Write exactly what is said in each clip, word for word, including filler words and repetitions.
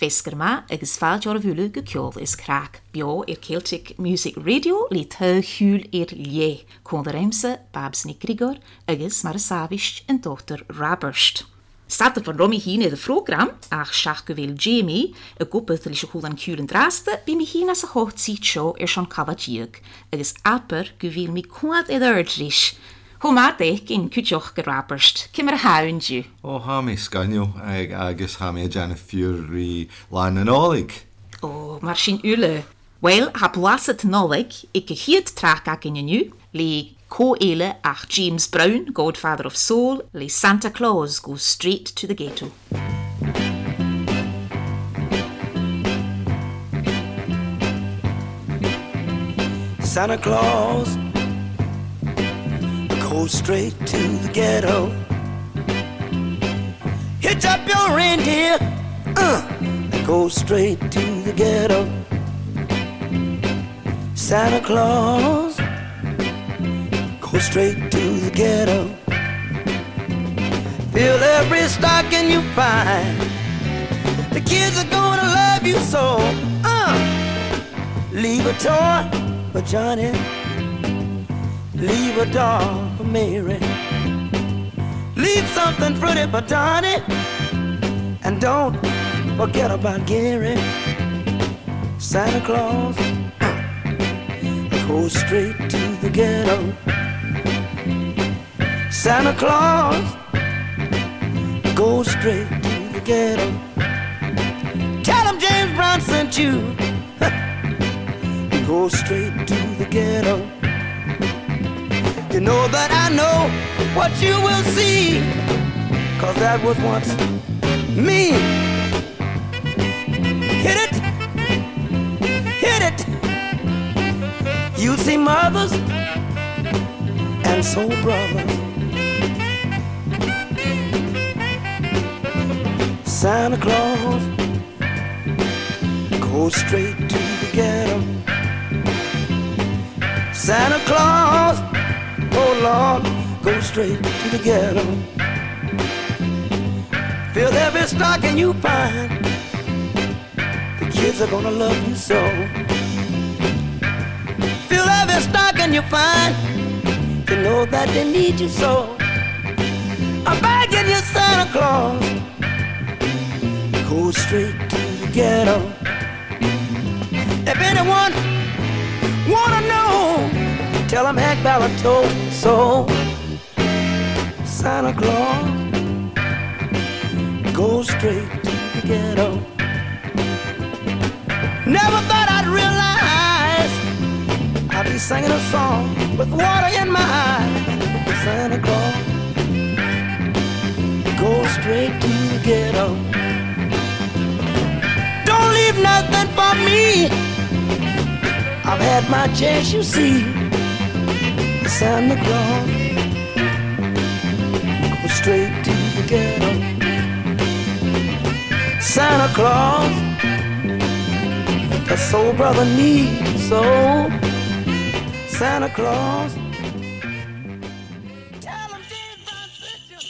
Fesgar ma agus fáilte ar bhúla go ceol is crack. Bio ir Celtic Music Radio lí tá húil ir lé, chun de réimse Babs ní Grigor agus mar a sábhist an dóttar Raberst. Staat er van Romy hien in de program, ach seach go bhfuil Jamie, a gopeth lí se húil an cúil an drásta, bí mi hien as a hot seat show ar sean cabhatíag, agus apper go bhfuil mi quad iad ardris. Ho maat eich in cúteoch go Raberst, cymar a haunju. O, ha mi sganio, ag agus ha mi a Jana Fury lan an olig. O, mar sin ule. Wel, ha blaset nolig, ik a hiad trach ag in nu, li co-ele ach James Brown, Godfather of Soul, li Santa Claus goes straight to the ghetto. Santa Claus goes straight to the ghetto. Hitch up your reindeer, uh, go straight to the ghetto. Santa Claus go straight to the ghetto. Fill every stocking you find. The kids are gonna love you so. Uh, leave a toy for Johnny, leave a doll for Mary, leave something pretty for Donnie, and don't forget about Gary. Santa Claus go straight to the ghetto. Santa Claus go straight to the ghetto. Tell him James Brown sent you. Go straight to the ghetto. You know that I know what you will see, 'cause that was once me. Hit it, hit it. You see mothers and soul brothers. Santa Claus go straight to the ghetto. Santa Claus, oh Lord, go straight to the ghetto. Fill every stocking you find. The kids are gonna love you so. Fill every stocking you find. You know that they need you so. I'm begging you, Santa Claus, go straight to the ghetto. If anyone wanna know, tell him Hank Ballard told me so. Santa Claus go straight to the ghetto. Never thought I'd realize I'd be singing a song with water in my eyes. Santa Claus go straight to the ghetto. Don't leave nothing for me. I've had my chance, you see. Santa Claus go straight to the ghetto. Santa Claus, the soul brother needs so. Santa Claus, tell him James Brown sent you.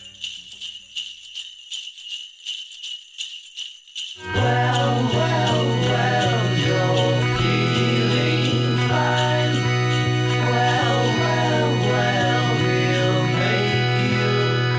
Well, well, well, you're feeling fine. Well, well, well, we'll make you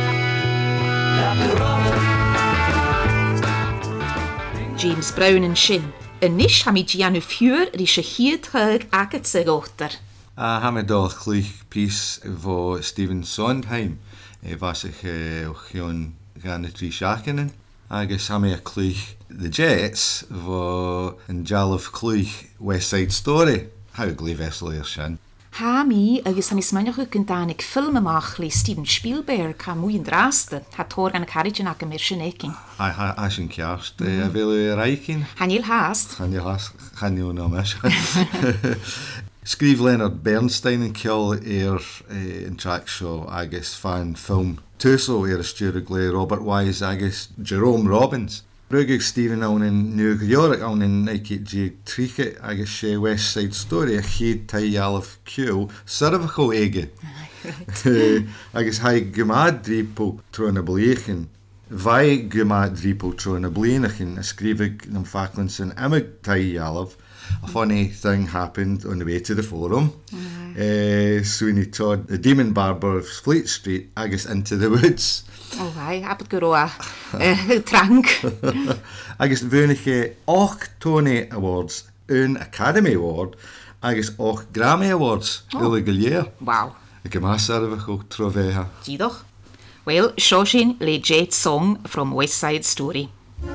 happy. James Brown and Shin. Yn nish ha mi Giannu Fuhr rys y hyd hyg ag at syg otter. A ha mi dol chlich pís vo Stephen Sondheim e vas ich och hion gan y tri siachinen. Agus ha mi a chlich The Jets vo yn jalaf chlich West Side Story. How glif esel i'r sin. Ha mi agus ha mi smynioch ag yn danig ffilm amach li Steven Spielberg ha mwy yn draste. Ha tor gan y carriage ag ymir sy'n eking. A ha sy'n ciast. A fel i'r aikin. Han il haast. Han il haast. Han il no mes. Skrif Leonard Bernstein yn ciol i'r yn track show agus fan film Tuso i'r ystyrg le Robert Wise agus Jerome Robbins. Brugig Stephen awn yn New York awn yn eich dig triche agus sé West Side Story a chyd tai alaf Q syrfach o ege. Agus hai gymad dripo trwy'n y bliechen Vai guma dripeltro na bleenach in a skrivig nam Falklandson emig tai yalav. A funny thing happened on the way to the forum. Mm-hmm. Uh, Sweeney Todd, the demon barber of Fleet Street, agus into the woods. Oh, vai, apad gyroa. Trank. Agus vunige och Tony Awards, un Academy Award, agus och Grammy Awards, oh. Illegal year. Wow. Ik heb maar zelf ook troveha. Zie toch? Well, Shoshin le jet song from West Side Story.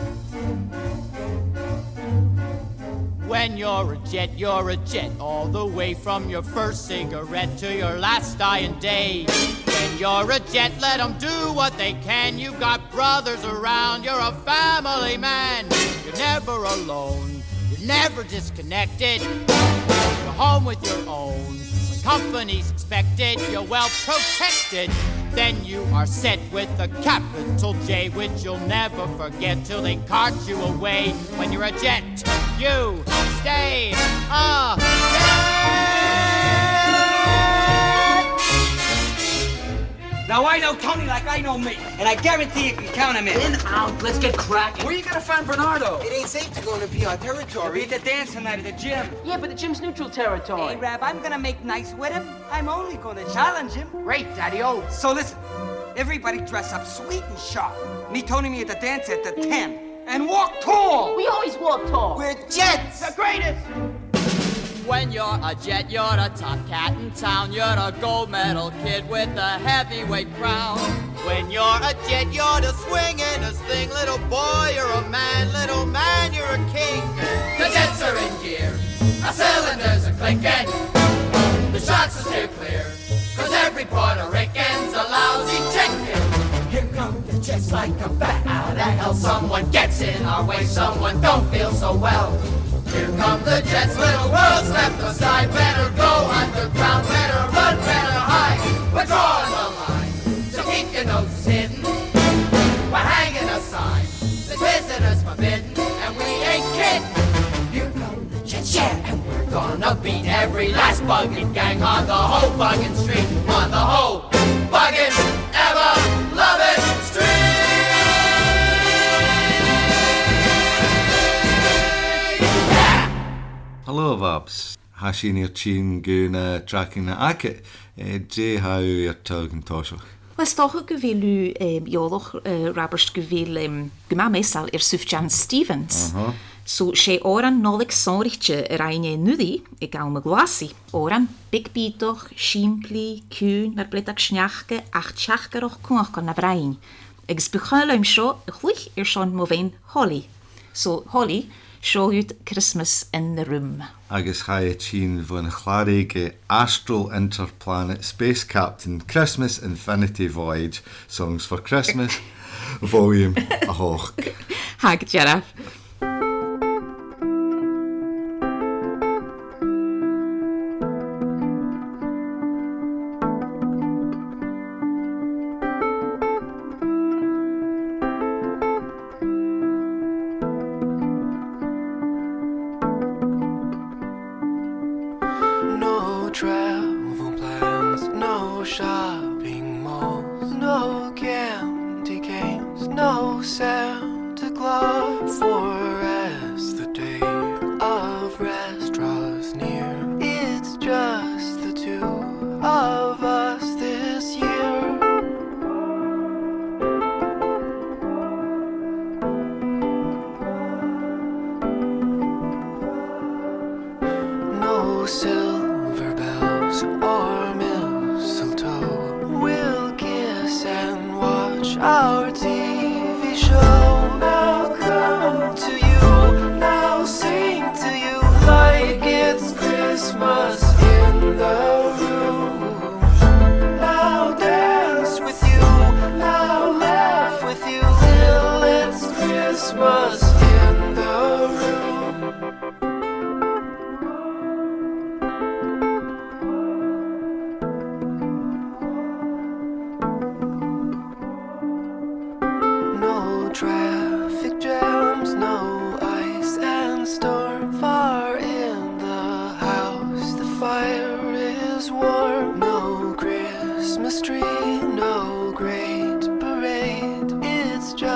When you're a jet, you're a jet, all the way from your first cigarette to your last dying day. When you're a jet, let them do what they can. You've got brothers around, you're a family man. You're never alone, you're never disconnected. You're home with your own. When company's expected, you're well protected. Then you are set with a capital J, which you'll never forget till they cart you away. When you're a jet, you stay a jet. Now I know Tony like I know me, and I guarantee you can count him in. In, out, let's get cracking. Where are you gonna find Bernardo? It ain't safe to go into P R territory. We're at the dance tonight at the gym. Yeah, but the gym's neutral territory. Hey, Rab, I'm gonna make nice with him. I'm only gonna challenge him. Great, Daddy-O. So listen, everybody dress up sweet and sharp. Meet Tony me at the dance at the ten. And walk tall. We always walk tall. We're jets. The greatest. When you're a jet, you're a top cat in town. You're a gold medal kid with a heavyweight crown. When you're a jet, you're the swingin'est thing. Little boy, you're a man. Little man, you're a king. The jets are in gear. Our cylinders are clicking. The shots are steer clear. Cause every Puerto Rican's a lousy chicken. Here come the jets like a bat out of hell. Someone gets in our way. Someone don't feel so well. Here come the jets, little world step aside. Better go underground, better run, better hide. We're drawing the line, so keep your noses hidden. We're hanging a sign, the visitors forbidden, and we ain't kidding. Here come the jets, yeah, and we're gonna beat every last buggin' gang on the whole buggin' street, on the whole buggin' ever lovin' street. Hello, Vabs. Hashin your chin guna tracking the acket. Jay how you're talking tosho. Was toch ook gewilu joloch rabbers gewil gema meestal er Sufjan Stevens. So she oran nolik sonrichtje reine nudi, ik al me glasi. Oran big bitoch, shimpli, kuun, maar bletak schnachke, acht schachkeroch kuach na vrain. Ik spuchal im sho, glich er schon moven Holly. So Holly show you Christmas in the room. Agus chai chin von a chlarige Astral Interplanet Space Captain Christmas Infinity Voyage Songs for Christmas Volume a hoch. Hag Jaraf. Travel plans, no shopping malls, no candy canes, no Santa Claus. For as the day of rest draws near, it's just the two of us this year. No silver bells or mistletoe, we'll kiss and watch our T V show. Now come to you, now sing to you like it's Christmas in the room. Now dance with you, now laugh with you till it's Christmas in the room. Traffic jams, no ice and storm. Far in the house, the fire is warm. No Christmas tree, no great parade. It's just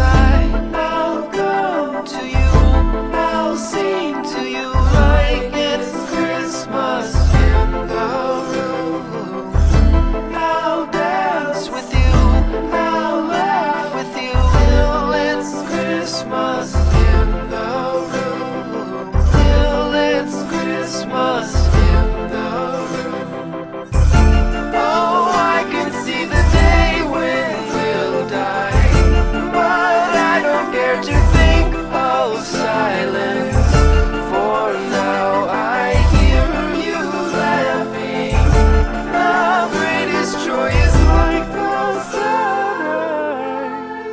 inside. I'll come to you, I'll sing to you like it's Christmas in the room. I'll dance with you, I'll laugh with you till it's Christmas in the room. Till it's Christmas in the room. Oh, I can see the day when we'll die, but I don't dare to think of silence. For now I hear you laughing. The greatest joy is like the sunrise.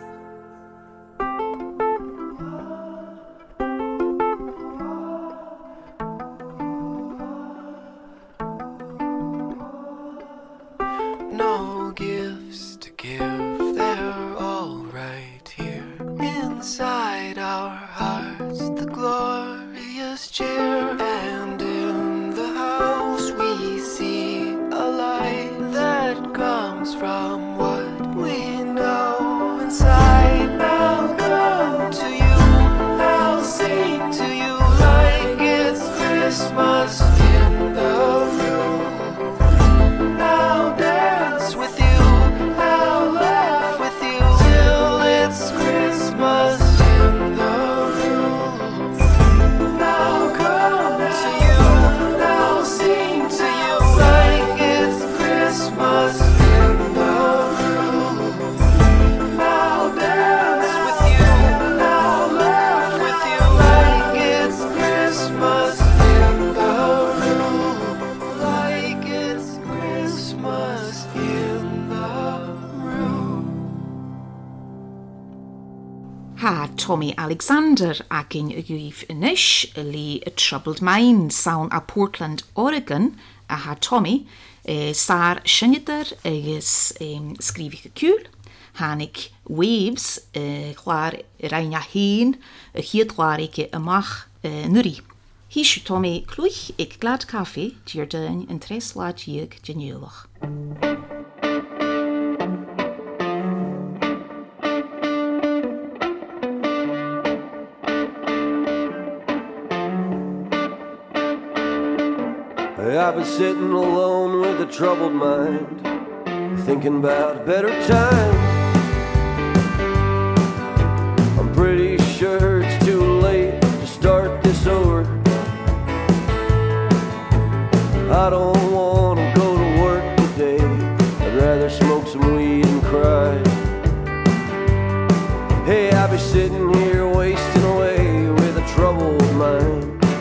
No gifts to give, they're all right here inside our hearts, the glorious cheer. And in the house we see a light that comes from what we know inside. I'll come to you, I'll sing to you like it's Christmas in the room. I'll dance with you, I'll laugh with you till it's Christmas in the room. I'll come to you, I'll sing to you like it's Christmas in the room. I'll dance with you, I'll laugh with you like it's Christmas in the room. Like it's Christmas in the room. Ha Tommy Alexander ac in gwyf ynish li a Troubled Mind sawn a Portland, Oregon a ha Tommy eh, sar syniadr agos um, sgrifig y cwl hanig waves eh, chwar rhain a hyn y hyd chwar ag ymach eh, nuri. Hisw Tommy clwych ag glad caffi di'r dyn yn tres lad iag geniolach. I've been sitting alone with a troubled mind, thinking about better times. I'm pretty sure it's too late to start this over. I don't want to go to work today, I'd rather smoke some weed and cry. Hey, I'll be sitting here wasting away with a troubled mind.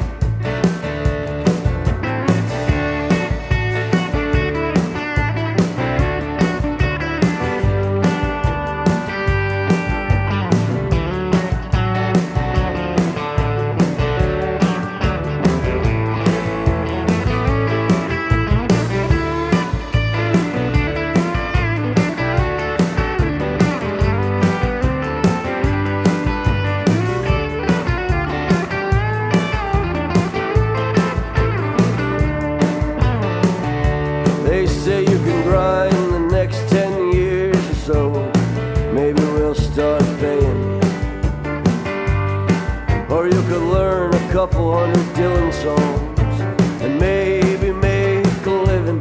Couple hundred Dylan songs and maybe make a living.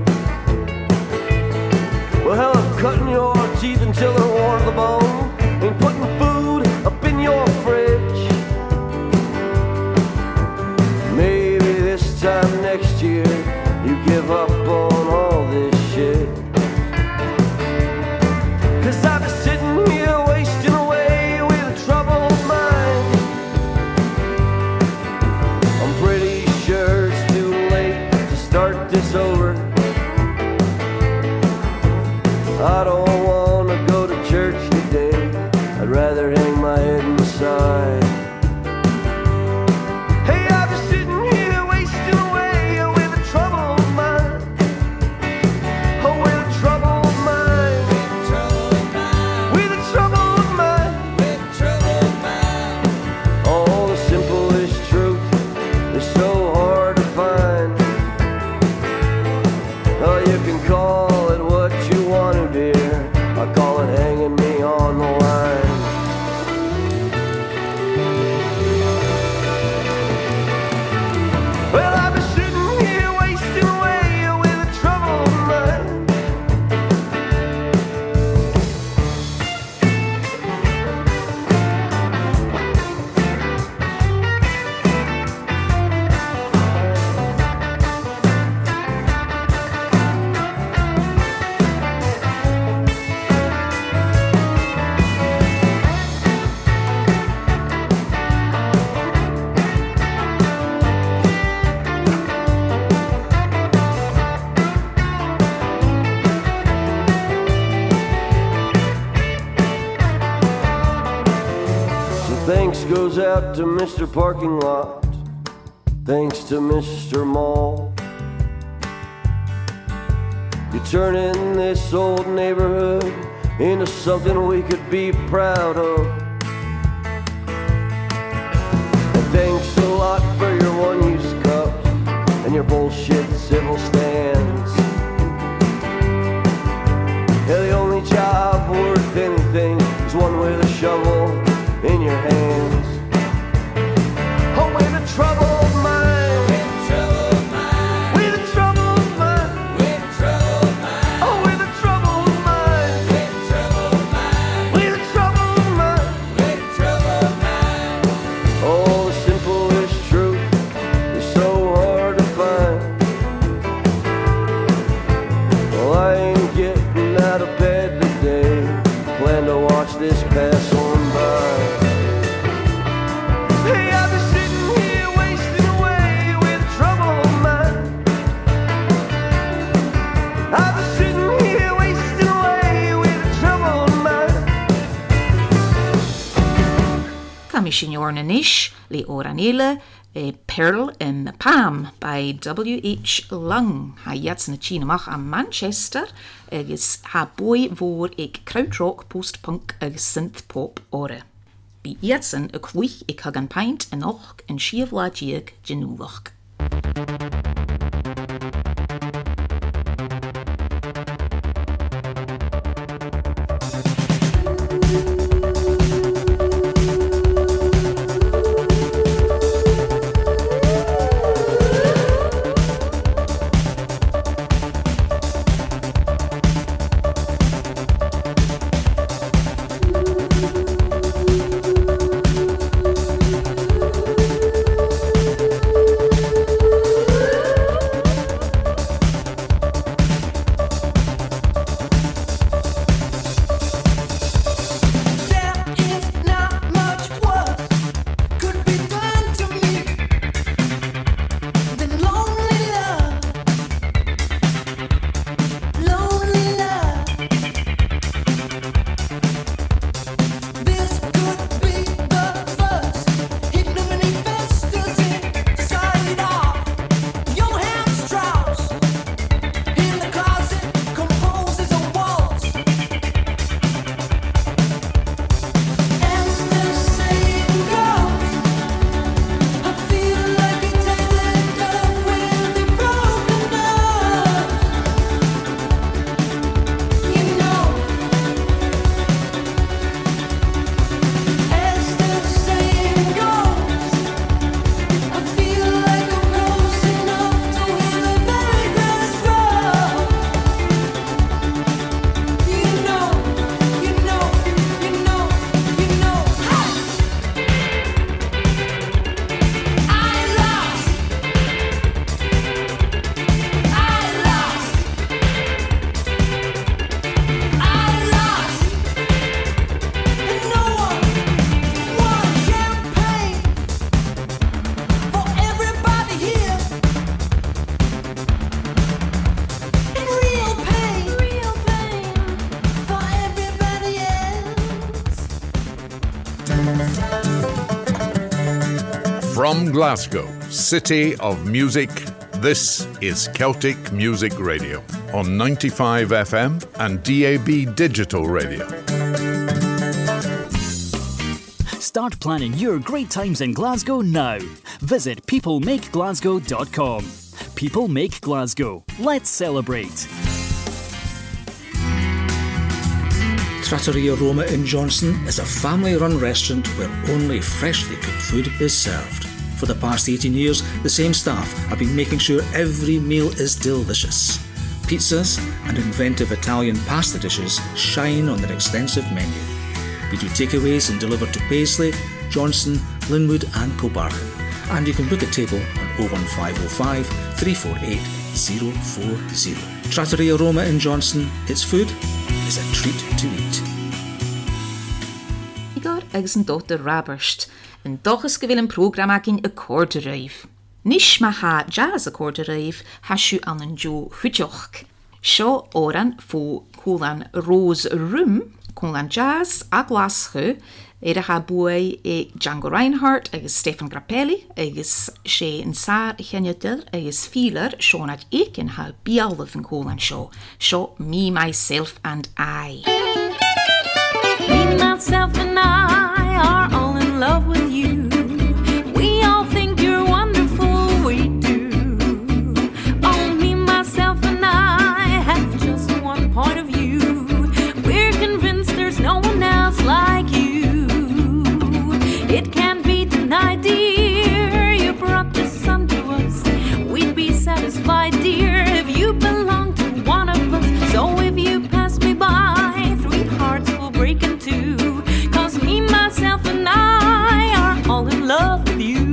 Well, hell, I'm cutting your teeth until they're worn to the bone and putting food up in your fridge. Maybe this time next year you give up on all this shit. 'Cause I've been sitting here wasting away with a troubled mind. Pretty sure it's too late to start this over. I don't want to go to church today, I'd rather hang my head inside. Hey, I've been sitting here wasting away with a troubled mind. Oh, with a troubled mind. With a troubled mind. With a troubled mind. Oh, the simplest truth is so hard to find. Oh, you can call it what you want to, dear. I call it hanging me on the line. Thanks goes out to Mister Parking Lot. Thanks to Mister Mall. You're turning this old neighborhood into something we could be proud of. And thanks a lot for your one-use cups and your bullshit civil stands. Yeah, the only job worth anything is one with a shovel in your hands. Oh, with a troubled mind, with a troubled mind, with a troubled mind, with a troubled mind. Oh, with a troubled mind, with a troubled mind, with a troubled mind, with a troubled mind. Oh, the simplest truth is so hard to find. Well, I ain't getting out of bed today. Plan to watch this pass on by. Hey, I've been sitting here wasting away with a troubled mind. I've been sitting here wasting away with a troubled mind. Commissioner Nish, Le Oranele, a Pearl in Palm by W H Lung. Hij jats na Chinamach aan Manchester. Agus ha boy voor ik krautrock, postpunk agus synthpop ore. Bi jatsen a kluich ik hag an pint en och en shievlagieg genuvach. From Glasgow, City of Music, this is Celtic Music Radio on ninety-five F M and D A B Digital Radio. Start planning your great times in Glasgow now. Visit people make glasgow dot com. People Make Glasgow. Let's celebrate. Trattoria Roma in Johnston is a family-run restaurant where only freshly cooked food is served. For the past eighteen years, the same staff have been making sure every meal is delicious. Pizzas and inventive Italian pasta dishes shine on their extensive menu. We do takeaways and deliver to Paisley, Johnston, Linwood and Kilbarchan. And you can book a table on oh one five oh five, three four eight, oh four oh. Trattoria Roma in Johnston, its food is a treat to eat. Igor agus an dóttar Raberst, an dochas go bhfuil an prógram agin a cóirde raibh. Nis ma ha jazz a cóirde raibh hasú an an jo chuideoch. Seo óran fó cólan Rose Room, cólan jazz a glaschu, Éirecha buai ag Django Reinhardt agus Stefan Grappelli agus sé an sár cheanneadar agus fílar Seanad Aiken ha beallah an cólan seo. Seo Me, Myself and I. Me, myself and I are all in love with you. We all think you're wonderful, we do. Oh, me, myself and I have just one point of view. We're convinced there's no one else like you. It can't be denied, dear. You brought the sun to us. We'd be satisfied, dear, if you belonged to one of us. So if you pass me by, three hearts will break in two. 'Cause me, myself, and I are all in love with you.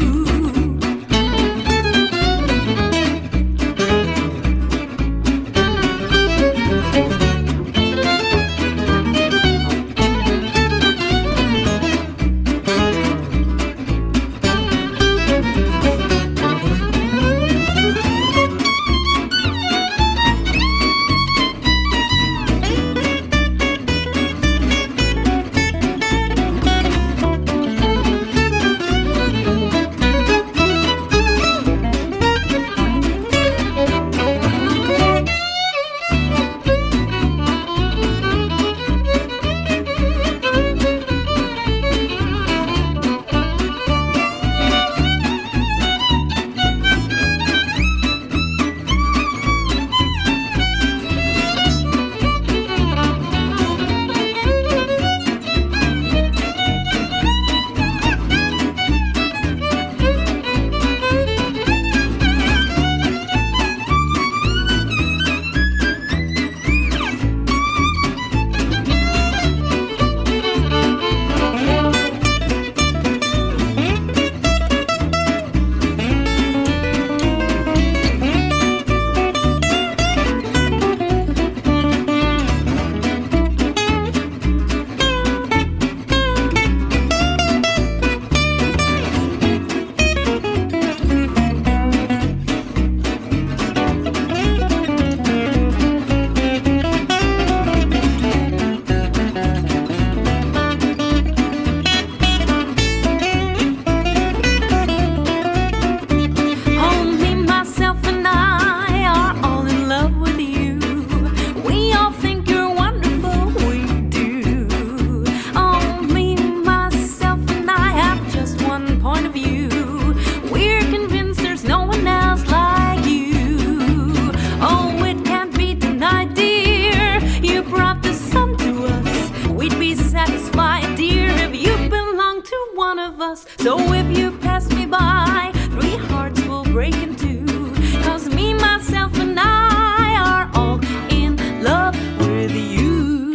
So if you pass me by, three hearts will break in two. 'Cause me, myself, and I are all in love with you.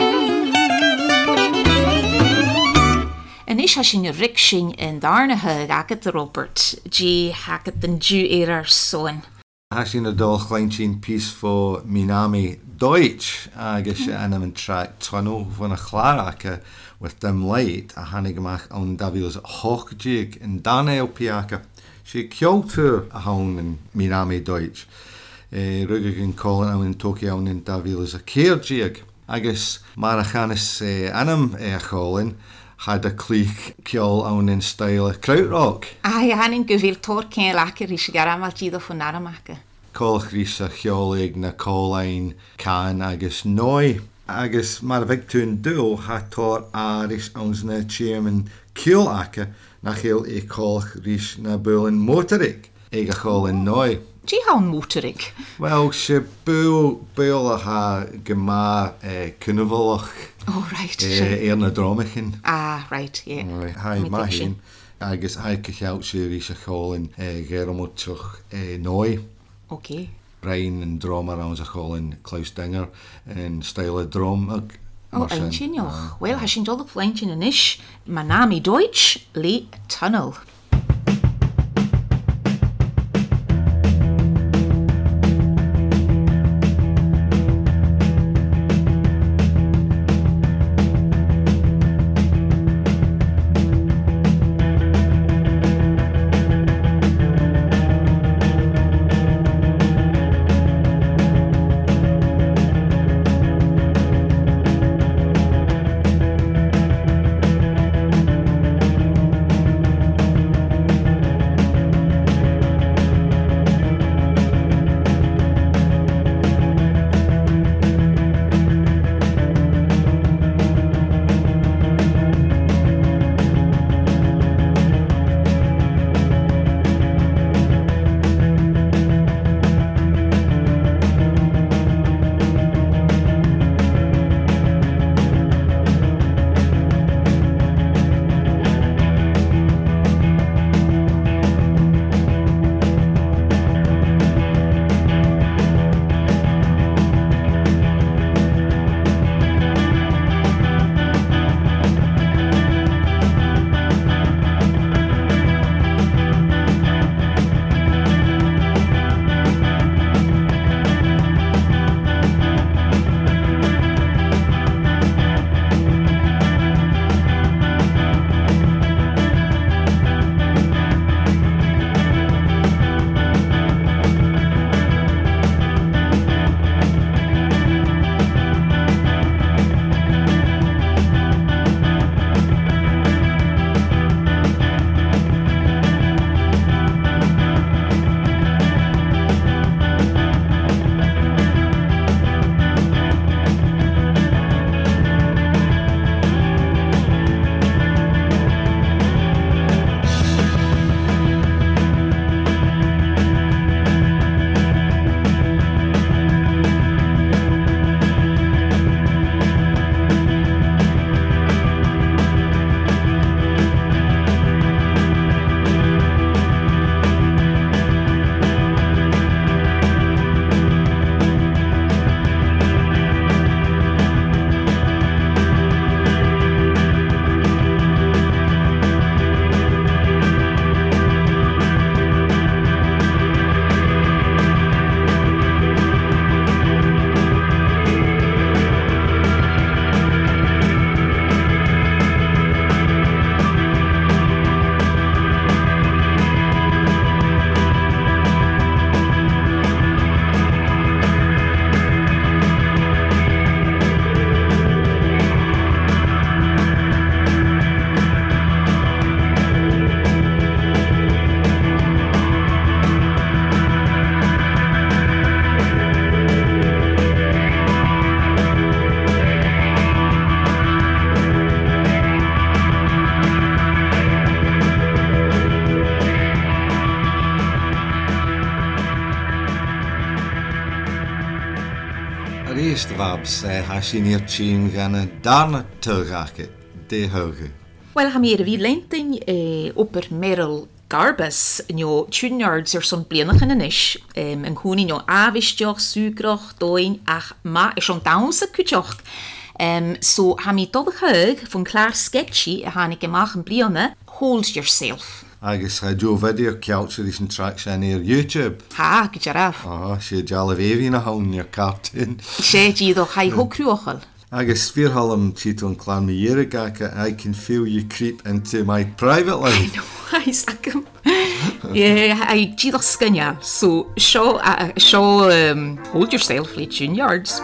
En is als je een riksing in Darnige gaat Robert, G hacket den Jew erar son. Has in a dol kleintjin piece for Minami Deutsch, agus mm. anam an track tunnel van a chlarake with them light a hanigmach on Davios hochjig in Dane Opiaka. She killed her a hound in Minami Deutsch. Uh, Rugig in Colin in Tokyo in Davios a keerjig. Agus Marachanis uh, anam uh, Colin had a clique kjol on in style krautrock. Ai, hanin guvil torken laker is garamal tido von naramake. Colchrisa kjolig na Colin can agus noi. Agus mar victun duo hat tor aris ons na chairman kielake na heel e colchris na bullen motorik. Ega Colin noi. Gee, how motorik? Well, she bul bul ha gema uh, kunnevolach. Oh, right. Uh, Erna Dromichen. Ah, right, yeah. Right. Hi, Mahin. Agus hai kechelt she risa Colin uh, Germotuch uh, noi. Okay. Brian and drummer aan zich in Klaus Dinger en stijle drum. Oh, eentje nog. Wel, hij zingt al de pleintje in is. Minami Deutsch, Lee Tunnel. meeste vabs uh, has je neer tjien gaan daarna terughaken, de hoge. Wel, ha meer wie lenting eh, opper Merrill Garbus, jo tjunjards er son blienige en ish, um, en koen jo avistjoch, sugroch, doin, ach, ma, er son daunse kutjoch. Um, so ha mi tot hug van klaar sketchy, ha ik gemacht bliene, hold yourself. Agus ha jo video culture is een track zijn hier YouTube. Ha, kutjaraf. Ah, she jale wevi na haun your cartoon. She ji doch hai hokruochel. Agus fearhallam titel clan me here gaka, I can feel you creep into my private life. I know, I suck him. Yeah, I ji doch skanya. So show, uh, show, um, hold yourself, like tjunjards.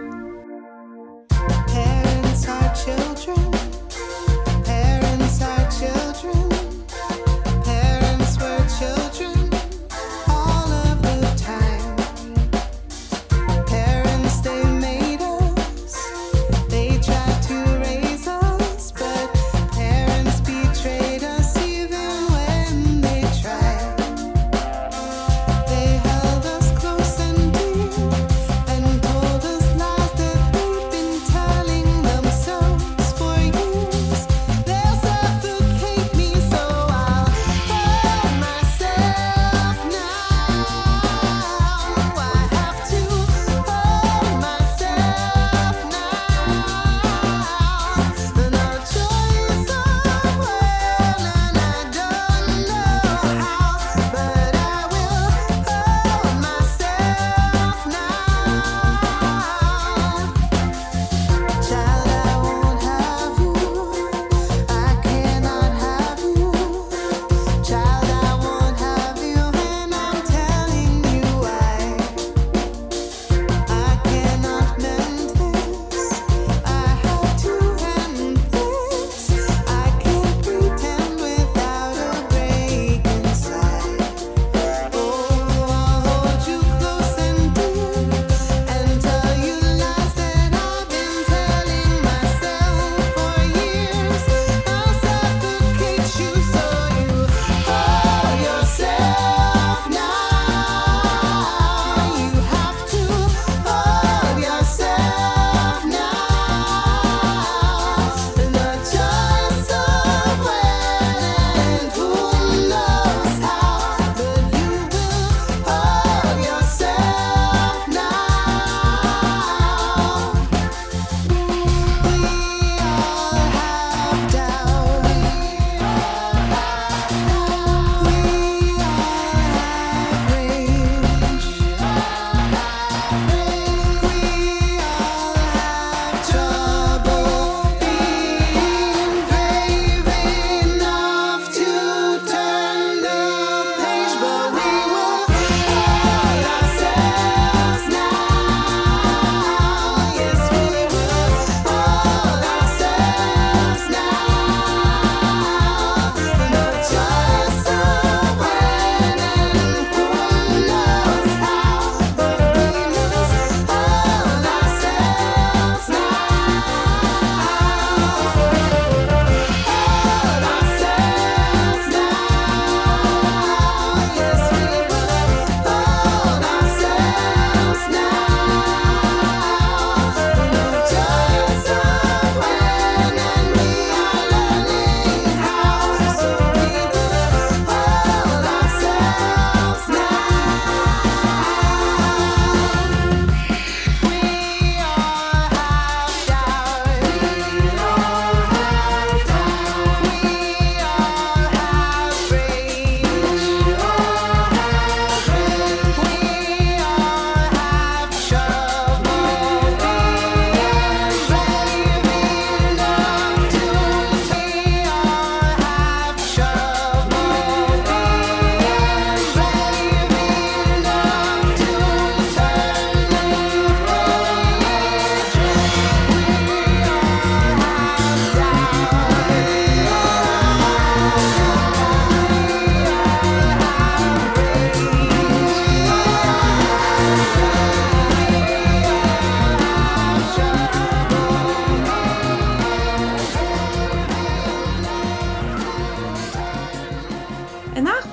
Parents are children. Parents are children. Parents were children all of the time. Parents, they made us. They tried to raise us, but parents betrayed us even when they tried. They held us close and dear and told us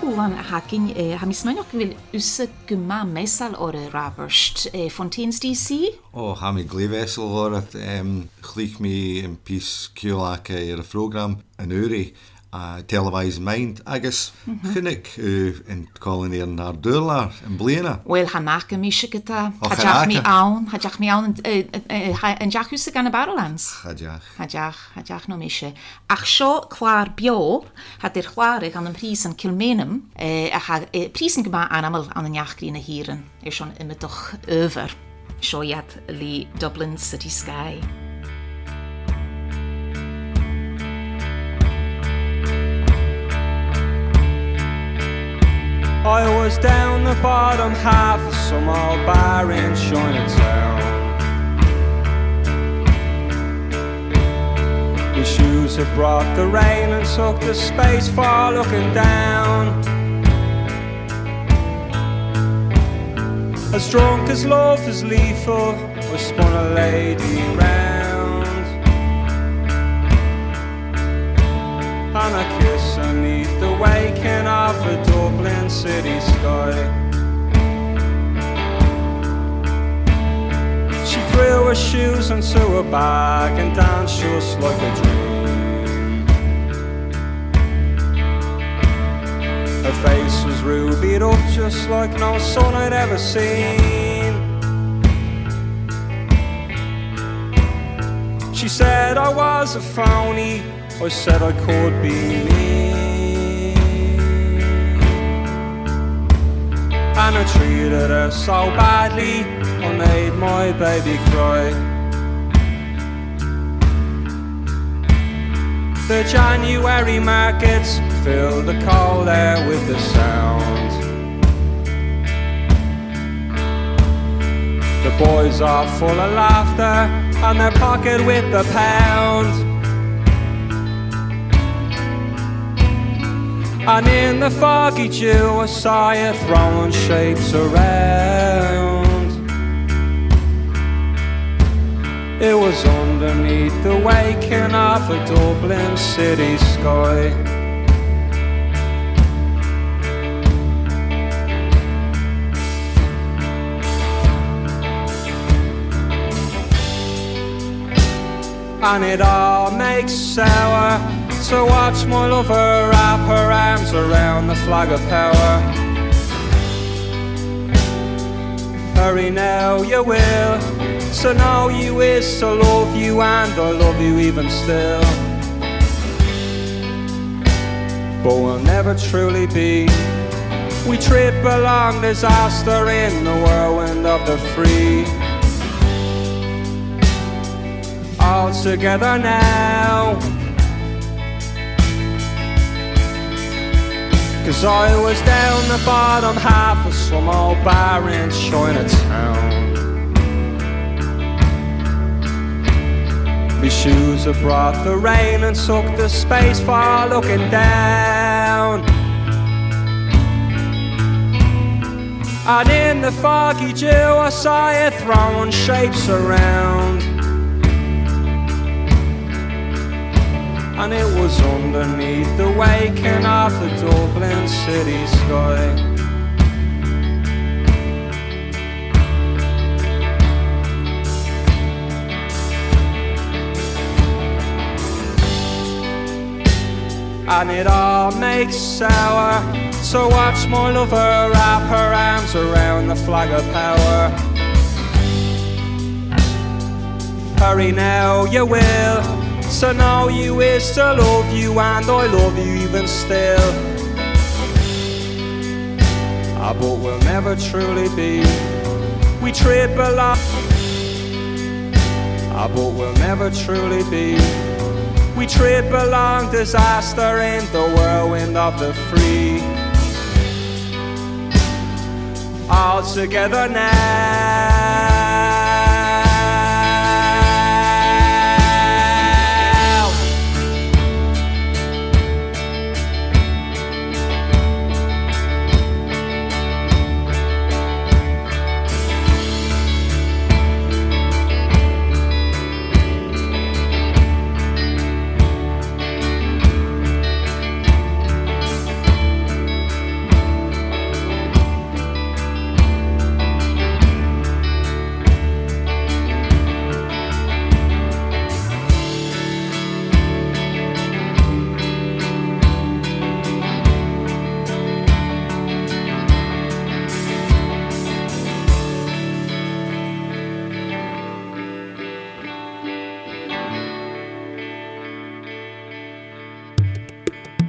Ulan hakin ha mis nog wil usse gumma mesal or raberst Fontaines D C. Oh, ha mi glivessel horat um, chlich mi in pís ciolake ar a program an uri a televised mind agus chynnig uh, in colony ar nar dúlar in bliana. Wel hanach mi shikata Och, hajach mi hanach. aun hajach mi aun en jach usse gan Barrowlands. Hajach. Hajach hajach no mishe. Ach sho klaar bio hat er klaar aan een prijs in Kilmenum eh ha prijsen gema aan amal aan een jachgrine hieren. Er schon immer toch over. Sho yat li Dublin City Sky. I was down the bottom half of some old bar in Chinatown. My shoes had brought the rain and took the space for looking down. As drunk as love is lethal, I spun a lady round, and a kiss beneath the waking of a Dublin city sky. She threw her shoes into her bag and danced just like a dream. Her face was rubied up just like no sun I'd ever seen. She said I was a phony, I said I could be me, and I treated her so badly, I made my baby cry. The January markets filled the cold air with the sound. The boys are full of laughter and they're pocket with the pound. And in the foggy dew I saw you throwing shapes around. It was underneath the waking of a Dublin city sky. And it all makes sour to watch my lover wrap her arms around the flag of power. Hurry now, you will. To know you is to love you, and I love you even still. But we'll never truly be. We trip along disaster in the whirlwind of the free. All together now. Cause I was down the bottom half of some old bar in Chinatown. My shoes have brought the rain and took the space for looking down. And in the foggy dew I saw you throwing shapes around. And it was underneath the waking of the Dublin city sky. And it all makes sour to watch my lover wrap her arms around the flag of power. Hurry now, you will. To know you is to love you, and I love you even still. Ah, but we'll never truly be. We trip along. Ah, but we'll never truly be. We trip along disaster in the whirlwind of the free. All together now.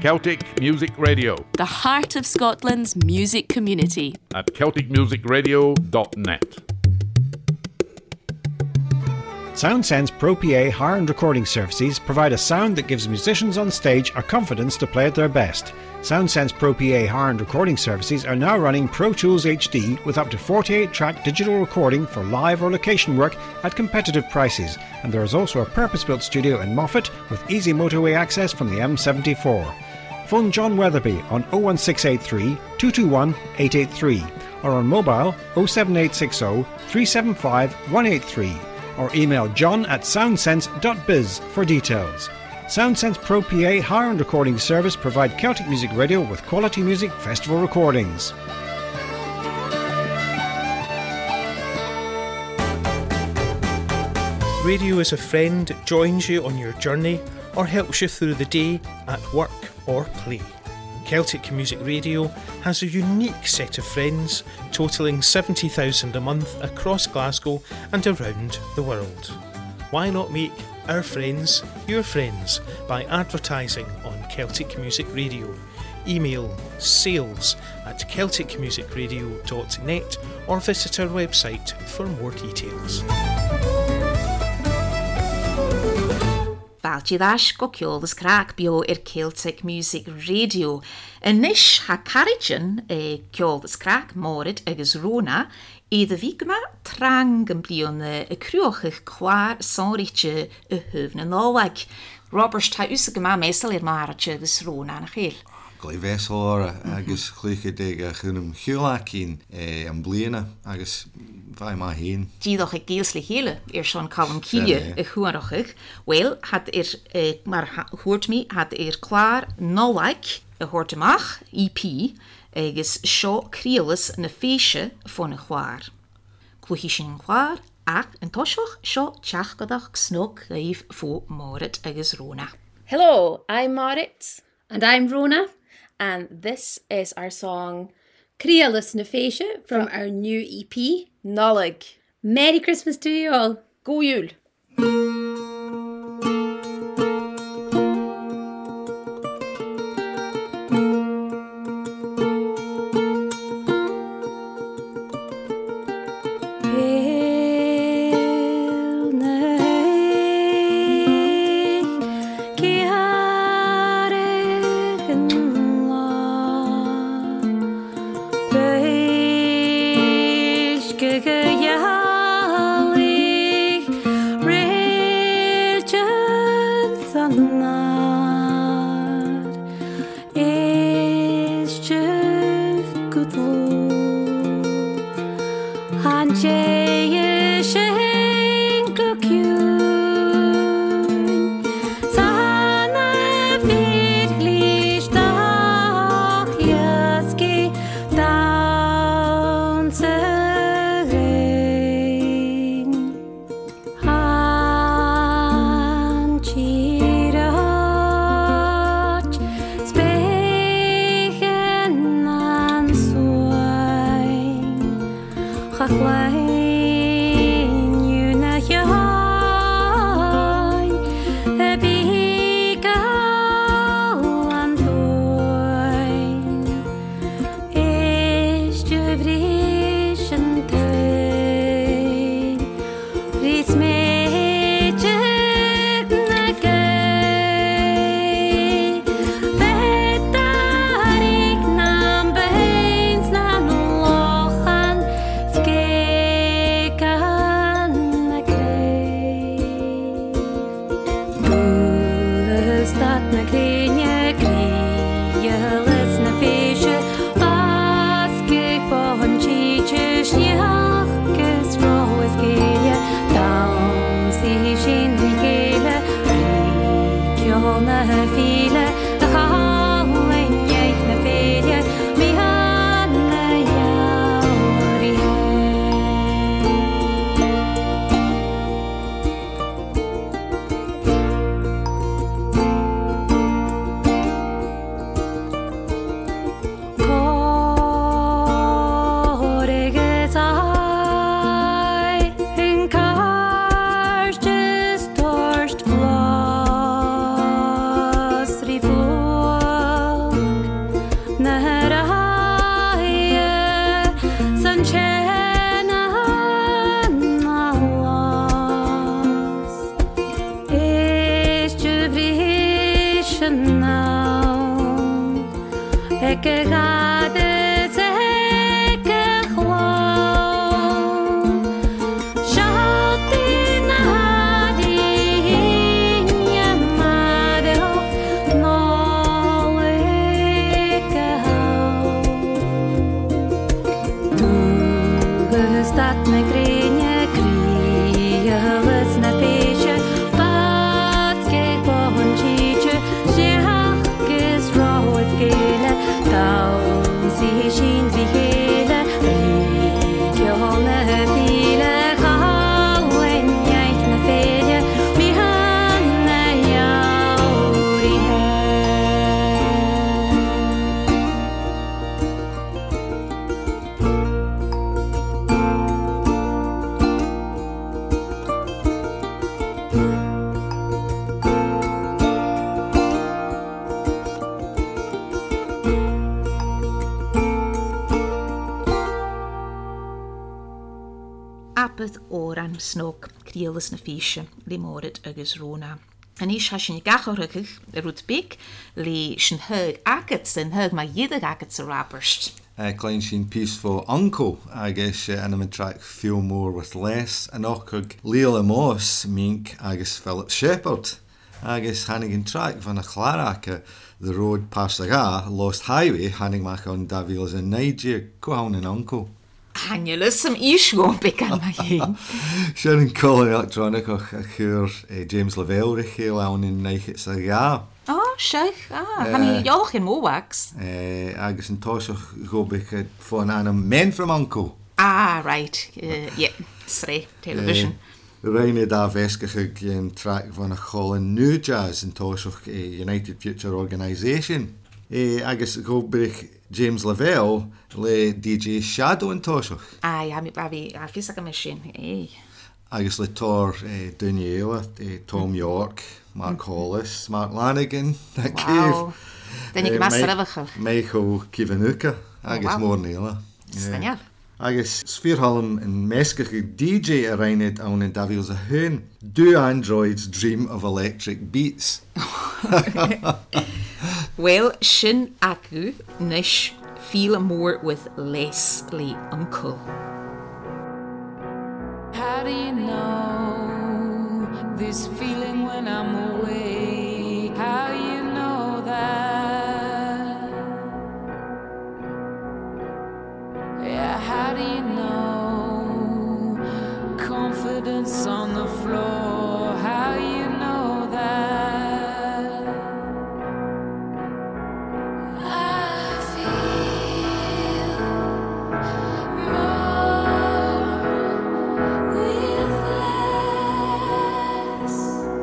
Celtic Music Radio The heart of Scotland's music community. at celtic music radio dot net. SoundSense Pro P A hire and recording services provide a sound that gives musicians on stage a confidence to play at their best. SoundSense Pro P A hire and recording services are now running Pro Tools H D with up to forty-eight track digital recording for live or location work at competitive prices, and there is also a purpose-built studio in Moffat with easy motorway access from the M seventy-four. Phone John Weatherby on oh one six eight three, two two one, eight eight three or on mobile oh seven eight six oh, three seven five, one eight three. Or email john at soundsense dot biz for details. SoundSense Pro P A hire and recording service provide Celtic Music Radio with quality music festival recordings. Radio is a friend that joins you on your journey or helps you through the day, at work or play. Celtic Music Radio has a unique set of friends, totalling seventy thousand a month across Glasgow and around the world. Why not make our friends your friends by advertising on Celtic Music Radio? Email sales at celtic music radio dot net or visit our website for more details. Fáilte dais go ceoltas crack bio ir Celtic Music Radio. Yn nish ha carrigan e ceoltas crack morid agus rona i the vigma trang yn blion y crwchych chwar sonritje y hyfn yn olwag. Robert ta usig yma mesel i'r maratje agus rona na chael. Glai vesel agus chluche dig a chunum chiolacin am bliana agus vai ma heen. Díadach ag díalsla chéile ar sean Colm Cíle y chhuarachig. Wel, had er, uh, mar hoort mi, had er klaar nollag y hoortemach, E P, agus seo creolas na féise van y chwaar. Clwchi sin chwaar, ac yn tosioch seo tiach godach snog gaif fo Marit agus Rona. Hello, I'm Marit. And I'm Rona. And this is our song Creolas na Féise from our new E P, Nollag. Merry Christmas to you all. God jul. Chachlai Apad óran snog críalas na físe le mórid agus róna. An is ha sin gachorugig rút big le sin hug agad sin hug ma jidig agad sa rapperst. Uh, Klein sin peaceful uncle, agus uh, animate track Feel More With Less, an ochug Leila Moss, mink, agus Philip Shepherd, agus Hannigan track van a chlaraka, The Road Past the Ga, Lost Highway, hannig mach on Davilas in Niger, go an uncle. Hanjulis some isgón big an ma hyn. Sharon Colin electronic och a chur uh, James Lavelle richel awn in Neichit sa Ga. Oh, sheich, ah, han i jolch in Mowax. Uh, agus yn tosoch gobich uh, von einem men from uncle. Ah, right, uh, yeah, sre, television. Uh, Reine da veskig een track van a Colin New Jazz in tosoch uh, United Future Organisation. Uh, agus gobich James Lavelle le D J Shadow in tosoch. Ah, ja, mi babi, a fisa ga machine, eh. Agus le tor uh, Daniela, uh, Tom York, Mark mm-hmm. Hollis, Mark Lanigan, wow. Den ik mas revachel. Michael Kivanuka, agus oh, wow. Mór Neela. Staniel. Agus Sfeerhalm en meskige D J arraigned aan in Davies a hun. Do androids dream of electric beats? Well, shin aku nish feel more with less le uncle. How do you know this feeling when I'm away? How you know that? Yeah, how do you know confidence on the floor? How you know that? I feel more with less.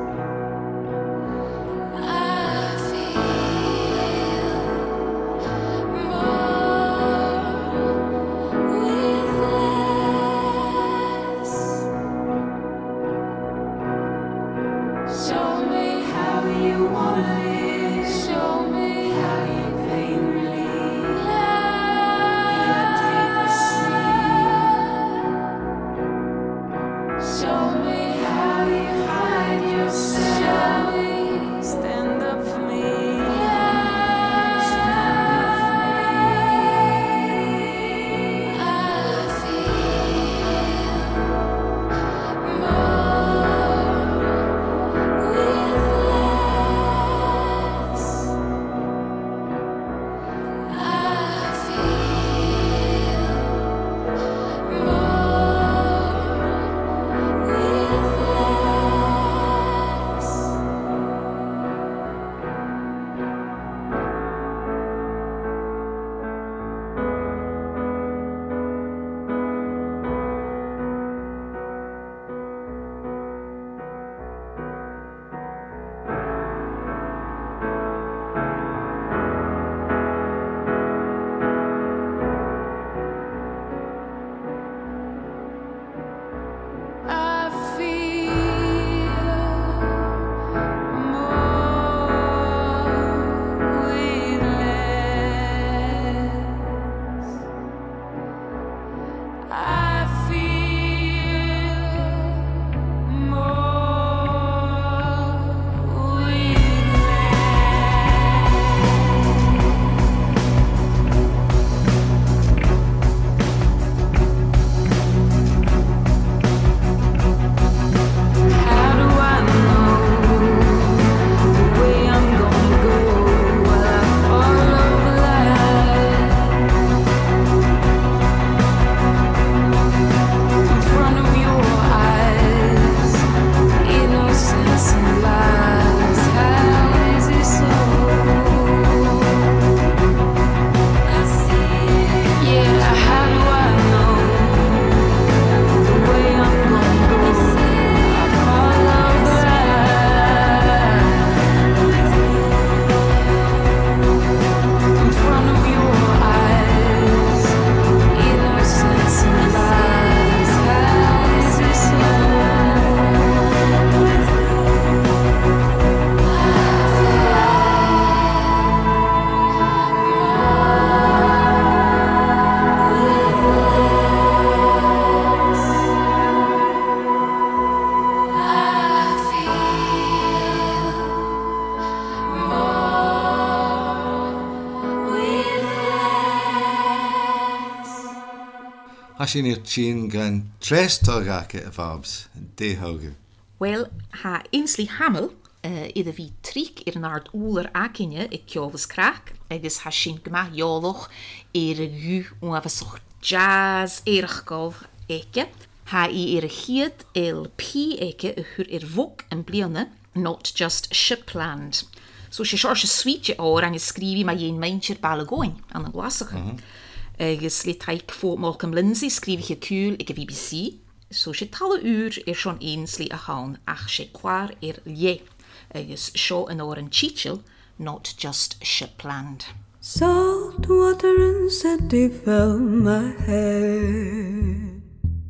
Has je niet zien gaan tres togaken vabs, de hoge? Wel, ha Ainsley Hamel, uh, idde vi trik er naart oeler akinje, ik kjovus kraak, egus ha sin gma joloch er gu onafesoch jazz erigkol eke, ha I er giet el pi eke hur er vok en bliane, not just shipland. So she shorse sweetje oor an je skrivi ma jen meintjer balagoin an de glasige. Mm-hmm. Egus lit haik voor Malcolm Lindsay skrivi je kuul ik B B C. So she talle uur er schon Ainsley a haun ach she kwar er lie. Egus show an oor en chichel, not just shipland. Salt water and sandy fill my head.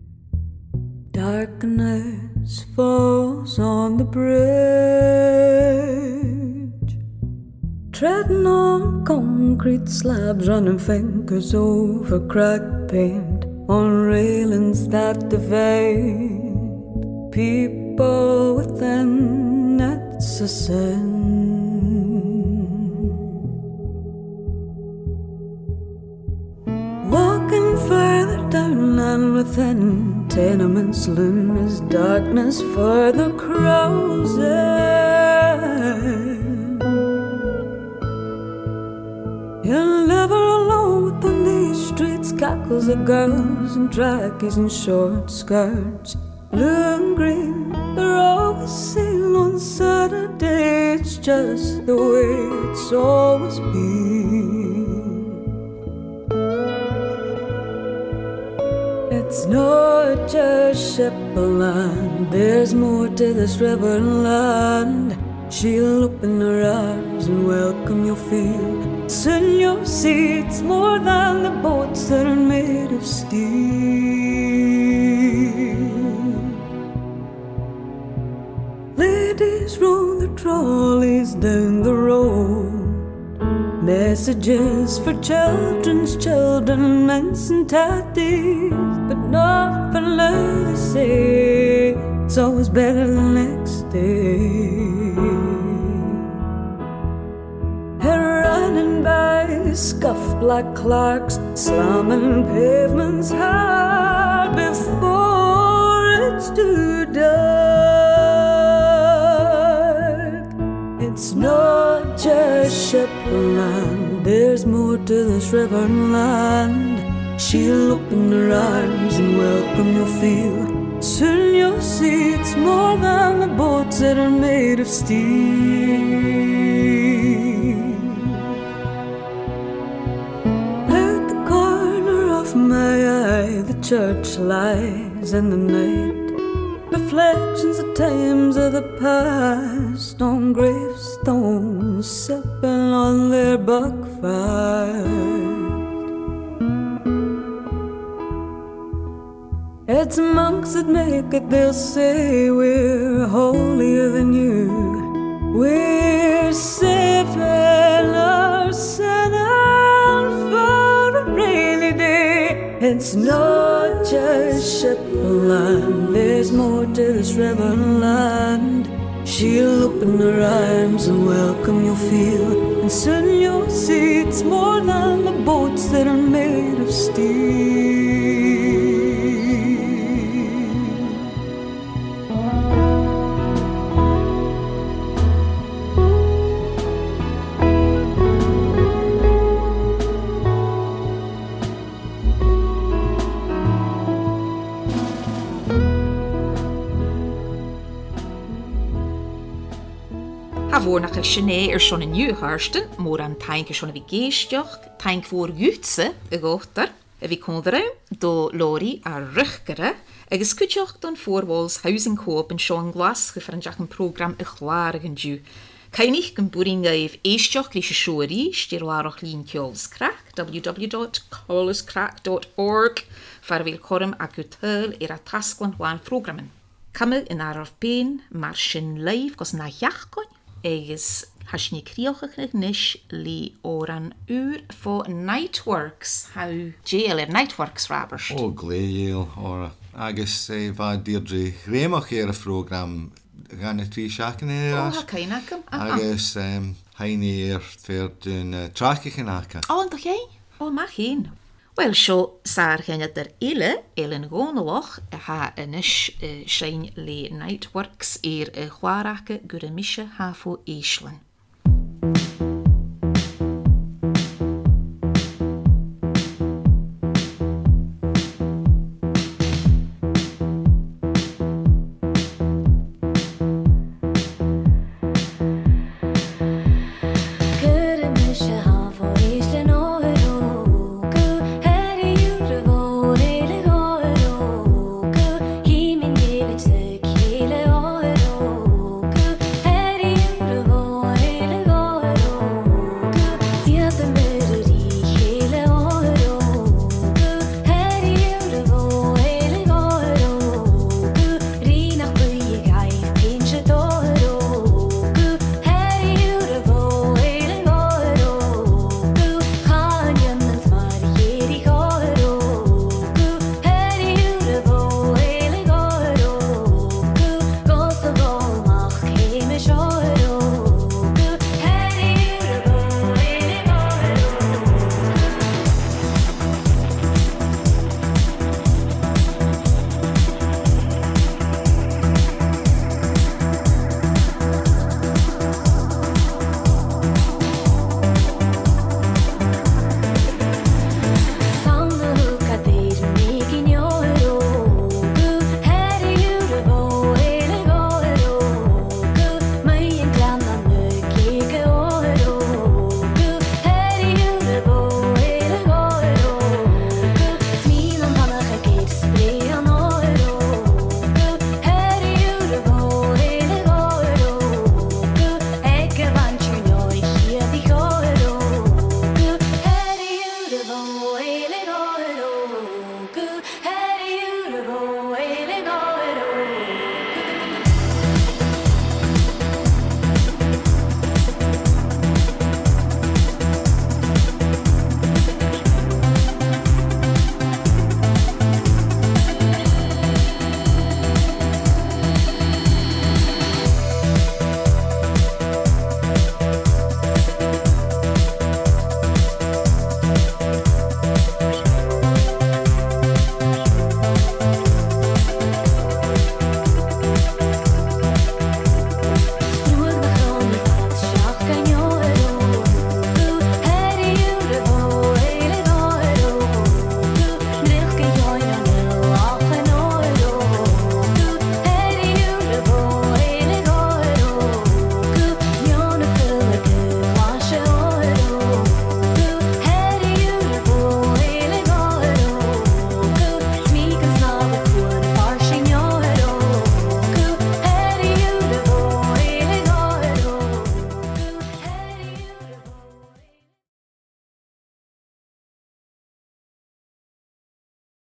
Darkness falls on the bridge. Treading on concrete slabs, running fingers over cracked paint on railings that divide people within. That's a sin. Walking further down and within, tenements loom as darkness further crows in. You're never alone within these streets, cackles of girls in trackies and short skirts, blue and green, they're always seen on Saturday. It's just the way it's always been. It's not just shipland, there's more to this river and land. She'll open her arms and welcome you'll feel. Soon you'll see it's more than the boats that are made of steel. Ladies roll the trolleys down the road, messages for children's children, mince and tatties, but not for now they say it's always better the next day. Her running by scuffed black clerks, slamming pavements hard before it's too dark. It's not just shipland, there's more to this river and land. She'll open her arms and welcome you'll feel. Soon you'll see it's more than the boats that are made of steel. Out the corner of my eye, the church lies in the night. Reflections of times of the past on gravestones, sipping on their buckfire. It's monks that make it, they'll say we're holier than you. We're saving our sin for a rainy day. It's not just shipland, there's more to this river and land. She'll open her arms and welcome you'll feel. And soon you'll see it's more than the boats that are made of steel. Voor nach Sinead er schon in Juharsten, maar aan tanken schon wie geestjoch, tank voor jutse, gochter, wie kon er do Lori a ruchkere, en skutjoch dan voorwals huizen koop en schon glas gefranjach een program e glarigen ju. Kan ik een boering eif eestjoch glische shori, stirwarach lien kjolskrak, w w w dot kjolskrak dot org, farwil korm akutel era tasklan waan programmen. Kamme in araf peen, maar sin live gos na jachkon, Egus has ni crioch nish li oran uur for Nightworks. How jail er Nightworks rappers. Oh, gleil or agus eh va Deirdre Grémach er program gaan het twee schaken in. Oh, ha kainakam. Agus um heini er fer den uh, trake genaka. Oh, en toch jij? Oh, mag geen. Wel, sio sa'r hyn ydyr ile, Elen Gonaloch, ha yn ys Shine Le Nightworks i'r chwarach gyda misio hafo eislan.